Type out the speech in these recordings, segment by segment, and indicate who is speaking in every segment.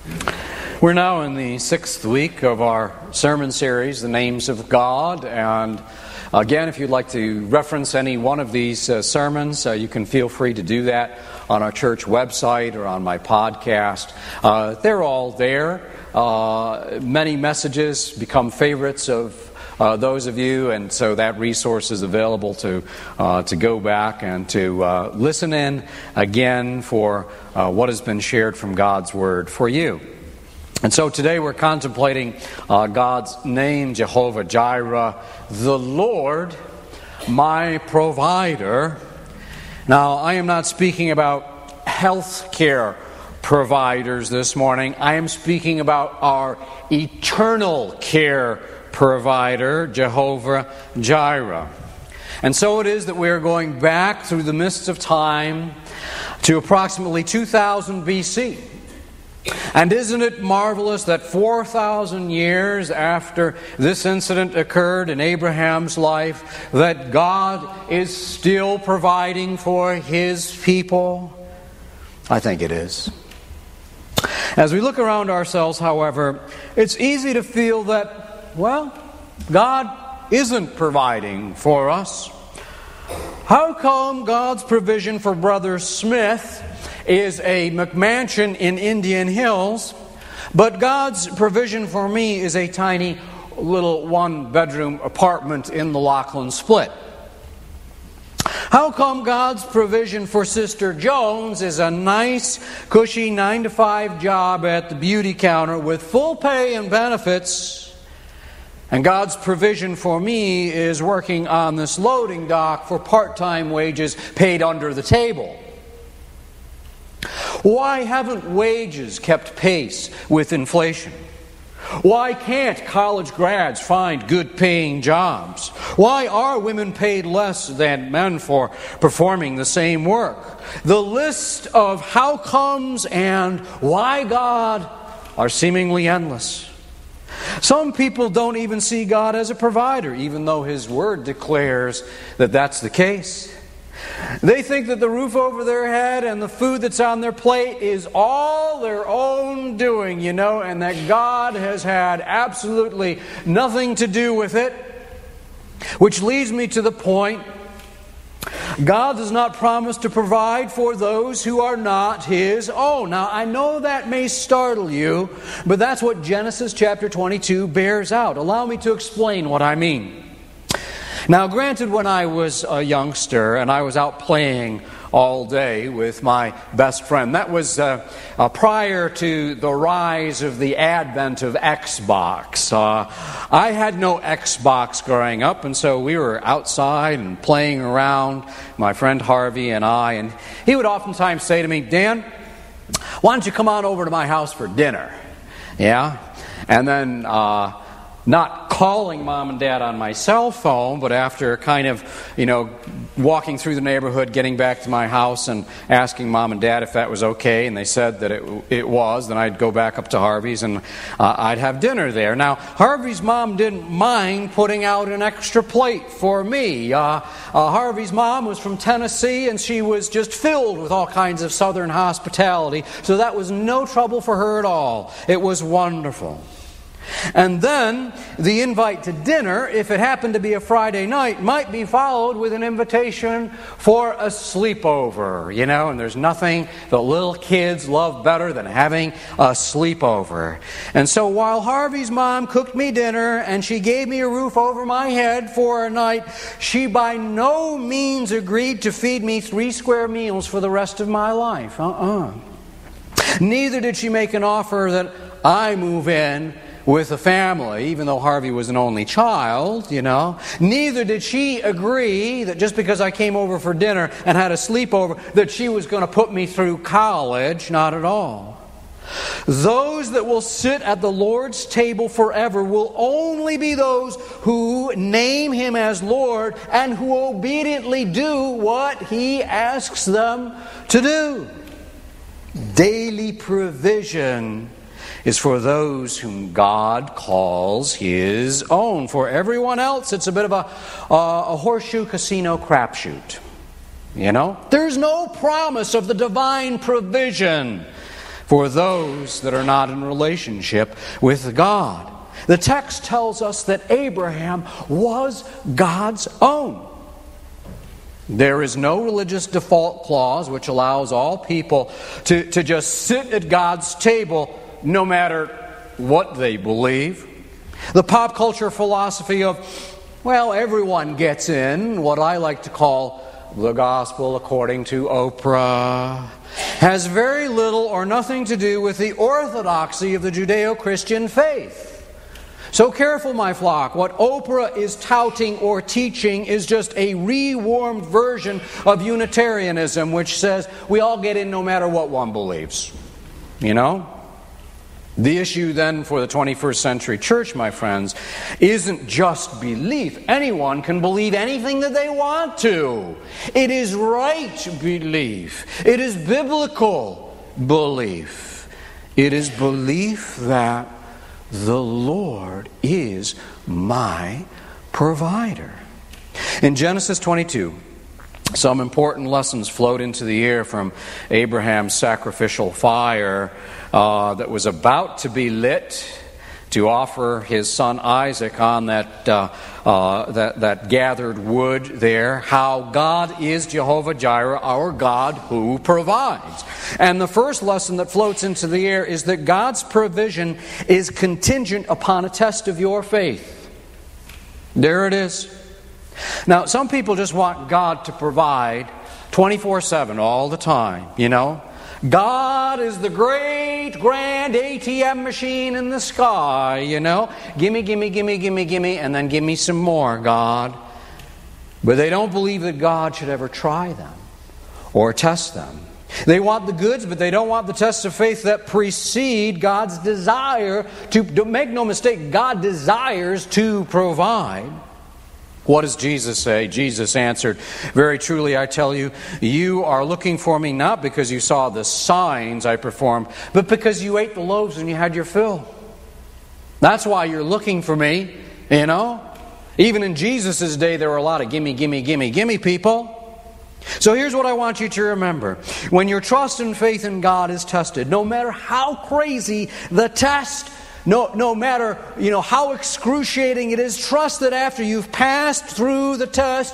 Speaker 1: We're now in the 6th week of our sermon series, The Names of God. And again, if you'd like to reference any one of these sermons, you can feel free to do that on our church website or on my podcast. They're all there. Many messages become favorites of those of you, and so that resource is available to go back and to listen in again for what has been shared from God's Word for you. And so today we're contemplating God's name, Jehovah Jireh, the Lord, my provider. Now, I am not speaking about health care providers this morning. I am speaking about our eternal care provider, Jehovah Jireh. And so it is that we are going back through the mists of time to approximately 2000 BC. And isn't it marvelous that 4,000 years after this incident occurred in Abraham's life, that God is still providing for His people? I think it is. As we look around ourselves, however, it's easy to feel that, well, God isn't providing for us. How come God's provision for Brother Smith is a McMansion in Indian Hills, but God's provision for me is a tiny little one-bedroom apartment in the Lachlan Split? How come God's provision for Sister Jones is a nice, cushy 9-to-5 job at the beauty counter with full pay and benefits, and God's provision for me is working on this loading dock for part-time wages paid under the table? Why haven't wages kept pace with inflation? Why can't college grads find good-paying jobs? Why are women paid less than men for performing the same work? The list of how comes and why God are seemingly endless. Some people don't even see God as a provider, even though His Word declares that that's the case. They think that the roof over their head and the food that's on their plate is all their own doing, and that God has had absolutely nothing to do with it. Which leads me to the point, God does not promise to provide for those who are not His own. Now, I know that may startle you, but that's what Genesis chapter 22 bears out. Allow me to explain what I mean. Now, granted, when I was a youngster and I was out playing all day with my best friend, that was prior to the rise of the advent of Xbox. I had no Xbox growing up, and so we were outside and playing around, my friend Harvey and I, and he would oftentimes say to me, "Dan, why don't you come on over to my house for dinner?" Yeah? And then not calling Mom and Dad on my cell phone, but after kind of, walking through the neighborhood, getting back to my house and asking Mom and Dad if that was okay, and they said that it was, then I'd go back up to Harvey's and I'd have dinner there. Now, Harvey's mom didn't mind putting out an extra plate for me. Harvey's mom was from Tennessee, and she was just filled with all kinds of Southern hospitality, so that was no trouble for her at all. It was wonderful. And then the invite to dinner, if it happened to be a Friday night, might be followed with an invitation for a sleepover, and there's nothing that little kids love better than having a sleepover. And so while Harvey's mom cooked me dinner and she gave me a roof over my head for a night, she by no means agreed to feed me 3 square meals for the rest of my life. Neither did she make an offer that I move in with a family, even though Harvey was an only child, Neither did she agree that just because I came over for dinner and had a sleepover, that she was going to put me through college. Not at all. Those that will sit at the Lord's table forever will only be those who name Him as Lord and who obediently do what He asks them to do. Daily provision is for those whom God calls His own. For everyone else, it's a bit of a horseshoe casino crapshoot. There's no promise of the divine provision for those that are not in relationship with God. The text tells us that Abraham was God's own. There is no religious default clause which allows all people to just sit at God's table no matter what they believe. The pop culture philosophy of, well, everyone gets in, what I like to call the gospel according to Oprah, has very little or nothing to do with the orthodoxy of the Judeo-Christian faith. So careful, my flock. What Oprah is touting or teaching is just a rewarmed version of Unitarianism, which says we all get in no matter what one believes. You know? The issue then for the 21st century church, my friends, isn't just belief. Anyone can believe anything that they want to. It is right belief. It is biblical belief. It is belief that the Lord is my provider. In Genesis 22, some important lessons flowed into the air from Abraham's sacrificial fire that was about to be lit to offer his son Isaac on that gathered wood there. How God is Jehovah Jireh, our God who provides. And the first lesson that floats into the air is that God's provision is contingent upon a test of your faith. There it is. Now, some people just want God to provide 24/7 all the time, you know. God is the great, grand ATM machine in the sky, you know. Gimme, gimme, gimme, gimme, gimme, and then give me some more, God. But they don't believe that God should ever try them or test them. They want the goods, but they don't want the tests of faith that precede God's desire to make no mistake, God desires to provide. What does Jesus say? Jesus answered, "Very truly I tell you, you are looking for me not because you saw the signs I performed, but because you ate the loaves and you had your fill. That's why you're looking for me, you know." Even in Jesus' day, there were a lot of gimme, gimme, gimme, gimme people. So here's what I want you to remember. When your trust and faith in God is tested, no matter how crazy the test, no matter how excruciating it is, trust that after you've passed through the test,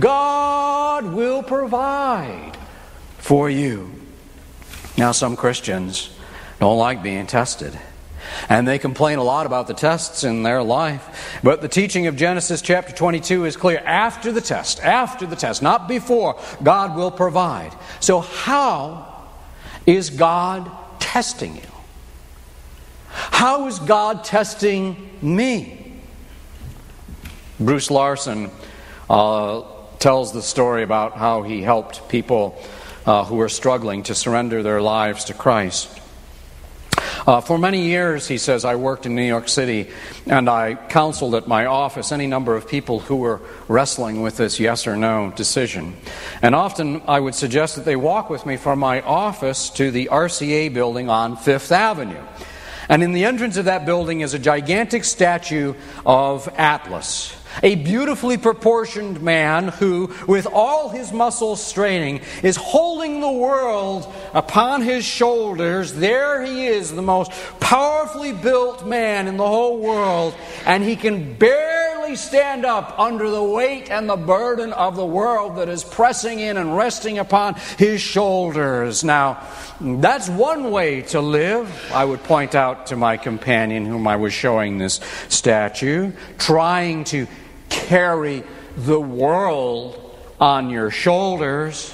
Speaker 1: God will provide for you. Now, some Christians don't like being tested, and they complain a lot about the tests in their life. But the teaching of Genesis chapter 22 is clear. After the test, not before, God will provide. So how is God testing you? How is God testing me? Bruce Larson tells the story about how he helped people who were struggling to surrender their lives to Christ. For many years, he says, I worked in New York City, and I counseled at my office any number of people who were wrestling with this yes or no decision. And often I would suggest that they walk with me from my office to the RCA building on Fifth Avenue. And in the entrance of that building is a gigantic statue of Atlas, a beautifully proportioned man who, with all his muscles straining, is holding the world upon his shoulders. There he is, the most powerfully built man in the whole world, and he can barely stand up under the weight and the burden of the world that is pressing in and resting upon his shoulders. Now, that's one way to live, I would point out to my companion whom I was showing this statue, trying to carry the world on your shoulders.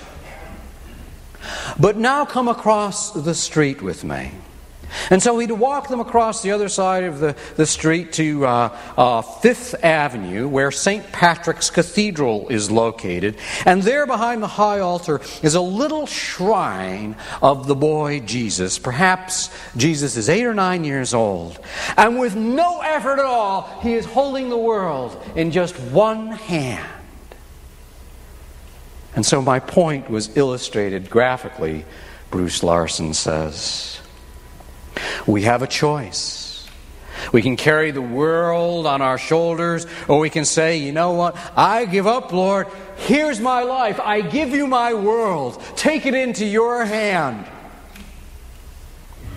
Speaker 1: But now come across the street with me. And so we'd walk them across the other side of the street to Fifth Avenue, where St. Patrick's Cathedral is located. And there behind the high altar is a little shrine of the boy Jesus. Perhaps Jesus is 8 or 9 years old. And with no effort at all, he is holding the world in just one hand. And so my point was illustrated graphically, Bruce Larson says. We have a choice. We can carry the world on our shoulders, or we can say, you know what? I give up, Lord. Here's my life. I give you my world. Take it into your hand.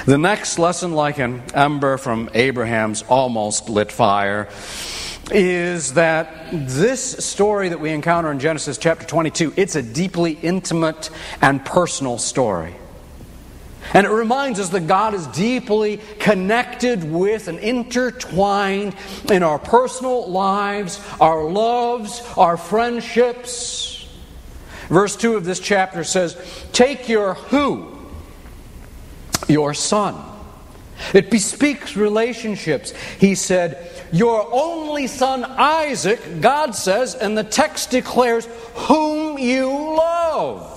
Speaker 1: The next lesson, like an ember from Abraham's almost lit fire, is that this story that we encounter in Genesis chapter 22, it's a deeply intimate and personal story. And it reminds us that God is deeply connected with and intertwined in our personal lives, our loves, our friendships. Verse 2 of this chapter says, "Take your who? Your son." It bespeaks relationships. He said, "Your only son Isaac," God says, and the text declares, "whom you love."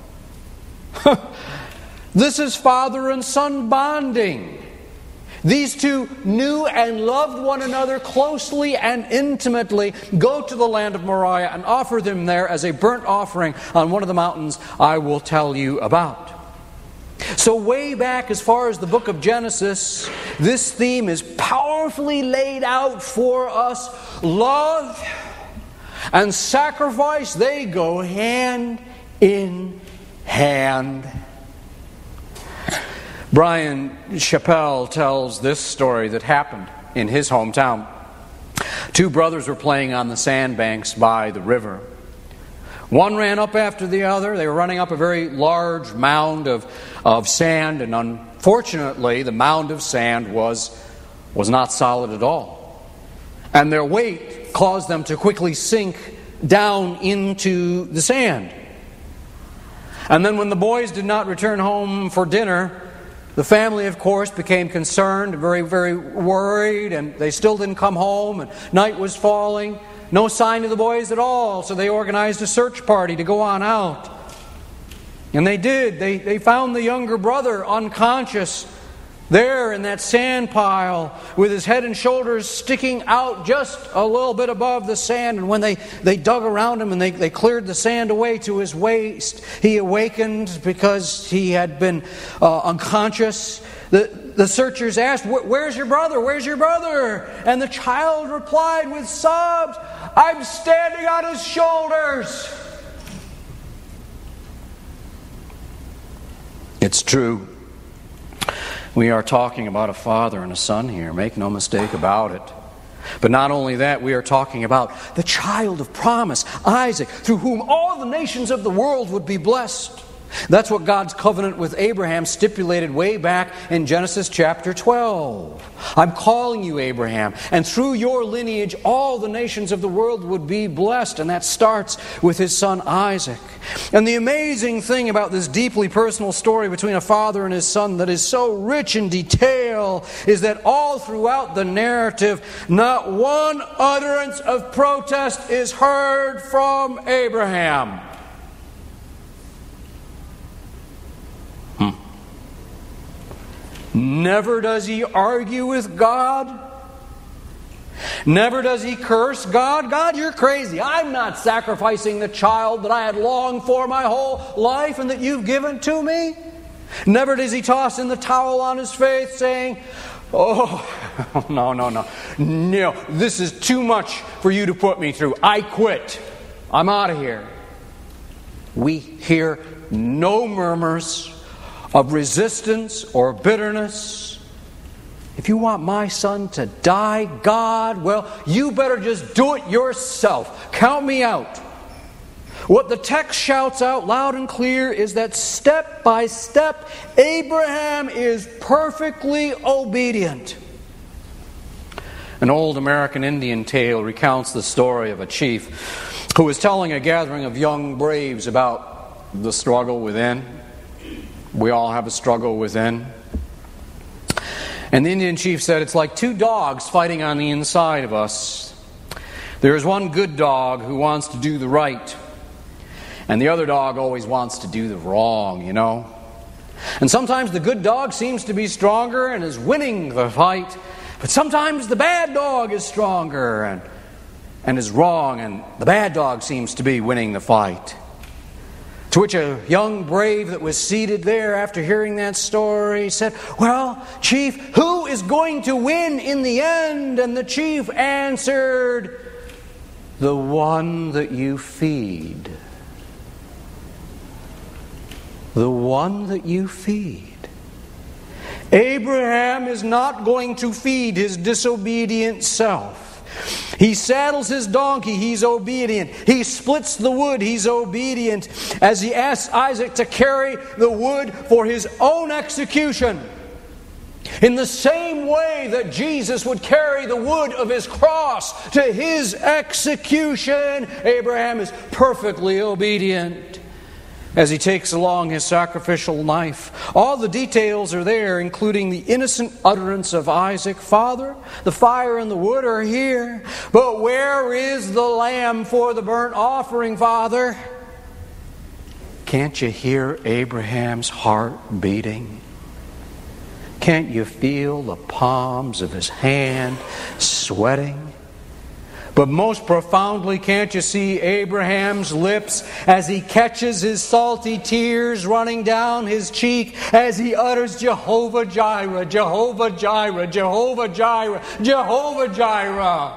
Speaker 1: This is father and son bonding. These two knew and loved one another closely and intimately. Go to the land of Moriah and offer them there as a burnt offering on one of the mountains I will tell you about. So way back as far as the book of Genesis, this theme is powerfully laid out for us. Love and sacrifice, they go hand in hand. Brian Chappell tells this story that happened in his hometown. Two brothers were playing on the sandbanks by the river. One ran up after the other. They were running up a very large mound of sand, and unfortunately the mound of sand was not solid at all. And their weight caused them to quickly sink down into the sand. And then when the boys did not return home for dinner, the family, of course, became concerned, very, very worried, and they still didn't come home, and night was falling. No sign of the boys at all, so they organized a search party to go on out. And they did. They found the younger brother unconscious there in that sand pile with his head and shoulders sticking out just a little bit above the sand. And when they dug around him and they cleared the sand away to his waist, he awakened because he had been unconscious. The searchers asked, "Where's your brother? Where's your brother?" And the child replied with sobs, "I'm standing on his shoulders." It's true. We are talking about a father and a son here. Make no mistake about it. But not only that, we are talking about the child of promise, Isaac, through whom all the nations of the world would be blessed. That's what God's covenant with Abraham stipulated way back in Genesis chapter 12. "I'm calling you, Abraham, and through your lineage all the nations of the world would be blessed." And that starts with his son Isaac. And the amazing thing about this deeply personal story between a father and his son that is so rich in detail is that all throughout the narrative, not one utterance of protest is heard from Abraham. Never does he argue with God. Never does he curse God. "God, you're crazy. I'm not sacrificing the child that I had longed for my whole life and that you've given to me." Never does he toss in the towel on his faith saying, "Oh, no, this is too much for you to put me through. I quit. I'm out of here." We hear no murmurs of resistance or bitterness. "If you want my son to die, God, well, you better just do it yourself. Count me out." What the text shouts out loud and clear is that step by step, Abraham is perfectly obedient. An old American Indian tale recounts the story of a chief who was telling a gathering of young braves about the struggle within. We all have a struggle within. And the Indian chief said, "It's like two dogs fighting on the inside of us. There is one good dog who wants to do the right, and the other dog always wants to do the wrong, you know. And sometimes the good dog seems to be stronger and is winning the fight, but sometimes the bad dog is stronger and is wrong, and the bad dog seems to be winning the fight." To which a young brave that was seated there after hearing that story said, "Well, Chief, who is going to win in the end?" And the chief answered, "The one that you feed." The one that you feed. Abraham is not going to feed his disobedient self. He saddles his donkey, he's obedient. He splits the wood, he's obedient. As he asks Isaac to carry the wood for his own execution. In the same way that Jesus would carry the wood of his cross to his execution, Abraham is perfectly obedient as he takes along his sacrificial knife. All the details are there, including the innocent utterance of Isaac, "Father, the fire and the wood are here, but where is the lamb for the burnt offering, Father?" Can't you hear Abraham's heart beating? Can't you feel the palms of his hand sweating? But most profoundly, can't you see Abraham's lips as he catches his salty tears running down his cheek as he utters, "Jehovah Jireh, Jehovah Jireh, Jehovah Jireh, Jehovah Jireh."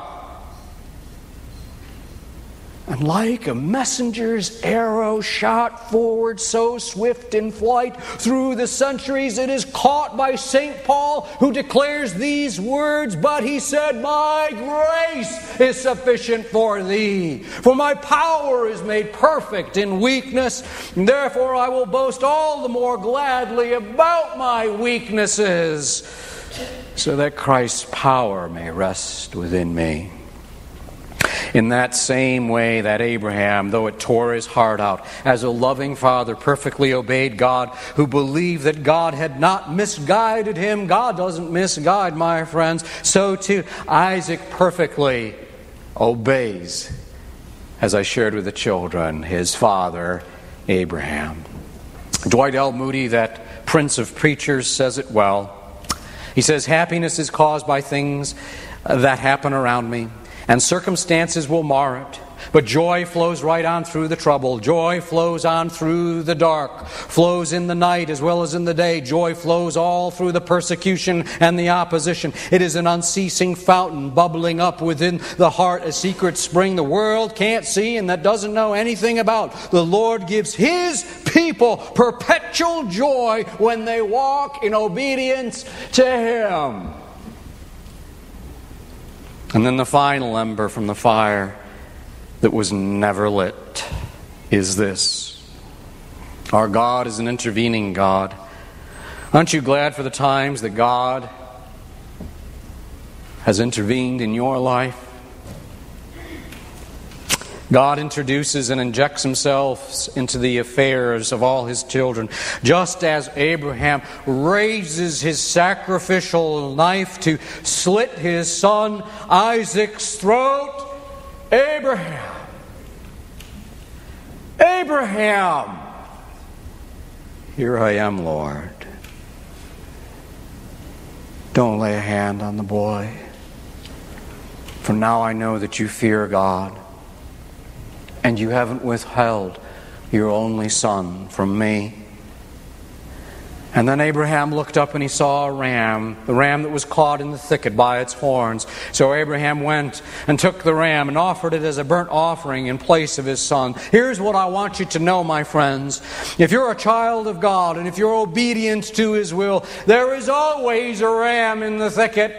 Speaker 1: And like a messenger's arrow shot forward so swift in flight through the centuries, it is caught by St. Paul, who declares these words, "But he said, my grace is sufficient for thee, for my power is made perfect in weakness. And therefore I will boast all the more gladly about my weaknesses, so that Christ's power may rest within me." In that same way that Abraham, though it tore his heart out, as a loving father perfectly obeyed God, who believed that God had not misguided him. God doesn't misguide, my friends. So too, Isaac perfectly obeys, as I shared with the children, his father, Abraham. Dwight L. Moody, that prince of preachers, says it well. He says, "Happiness is caused by things that happen around me, and circumstances will mar it. But joy flows right on through the trouble. Joy flows on through the dark, flows in the night as well as in the day. Joy flows all through the persecution and the opposition. It is an unceasing fountain bubbling up within the heart, a secret spring the world can't see and that doesn't know anything about. The Lord gives His people perpetual joy when they walk in obedience to Him." And then the final ember from the fire that was never lit is this: our God is an intervening God. Aren't you glad for the times that God has intervened in your life? God introduces and injects Himself into the affairs of all His children. Just as Abraham raises his sacrificial knife to slit his son Isaac's throat, Abraham, here I am, Lord. Don't lay a hand on the boy, for now I know that you fear God, and you haven't withheld your only son from me. And then Abraham looked up and he saw a ram, the ram that was caught in the thicket by its horns. So Abraham went and took the ram and offered it as a burnt offering in place of his son. Here's what I want you to know, my friends. If you're a child of God and if you're obedient to His will, there is always a ram in the thicket.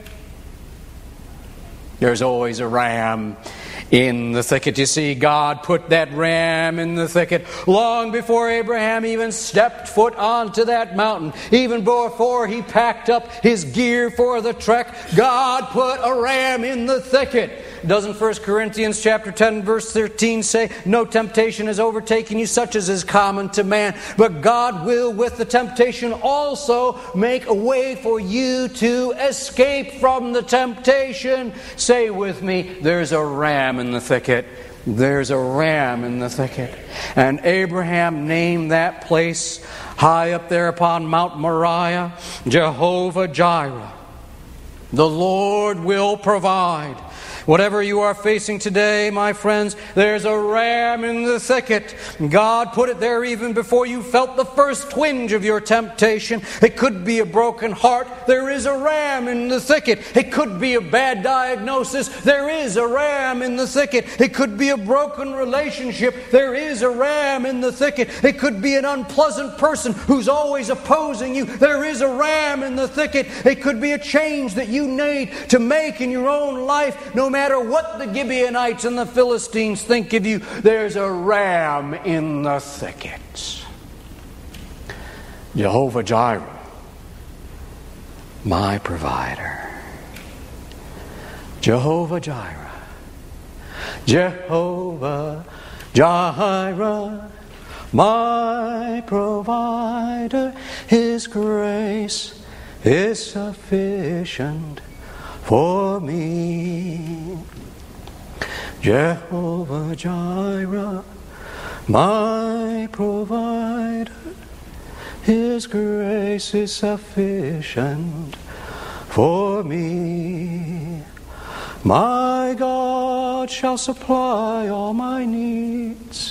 Speaker 1: There's always a ram in the thicket. You see, God put that ram in the thicket long before Abraham even stepped foot onto that mountain. Even before he packed up his gear for the trek, God put a ram in the thicket. Doesn't 1 Corinthians chapter 10 verse 13 say, "No temptation has overtaken you such as is common to man, but God will with the temptation also make a way for you to escape from the temptation." Say with me, there's a ram in the thicket. There's a ram in the thicket. And Abraham named that place high up there upon Mount Moriah, Jehovah Jireh. The Lord will provide. Whatever you are facing today, my friends, there's a ram in the thicket. God put it there even before you felt the first twinge of your temptation. It could be a broken heart. There is a ram in the thicket. It could be a bad diagnosis. There is a ram in the thicket. It could be a broken relationship. There is a ram in the thicket. It could be an unpleasant person who's always opposing you. There is a ram in the thicket. It could be a change that you need to make in your own life. No matter what the Gibeonites and the Philistines think of you, there's a ram in the thicket. Jehovah Jireh, my provider. Jehovah Jireh. Jehovah Jireh, my provider. His grace is sufficient for me. Jehovah Jireh, my provider. His grace is sufficient for me. My God shall supply all my needs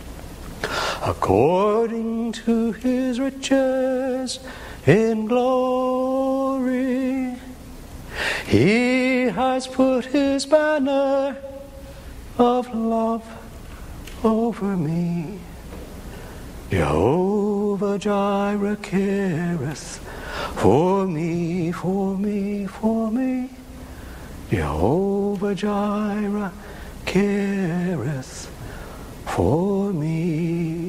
Speaker 1: according to His riches in glory. He has put His banner of love over me. Jehovah Jireh careth for me, for me, for me. Jehovah Jireh careth for me.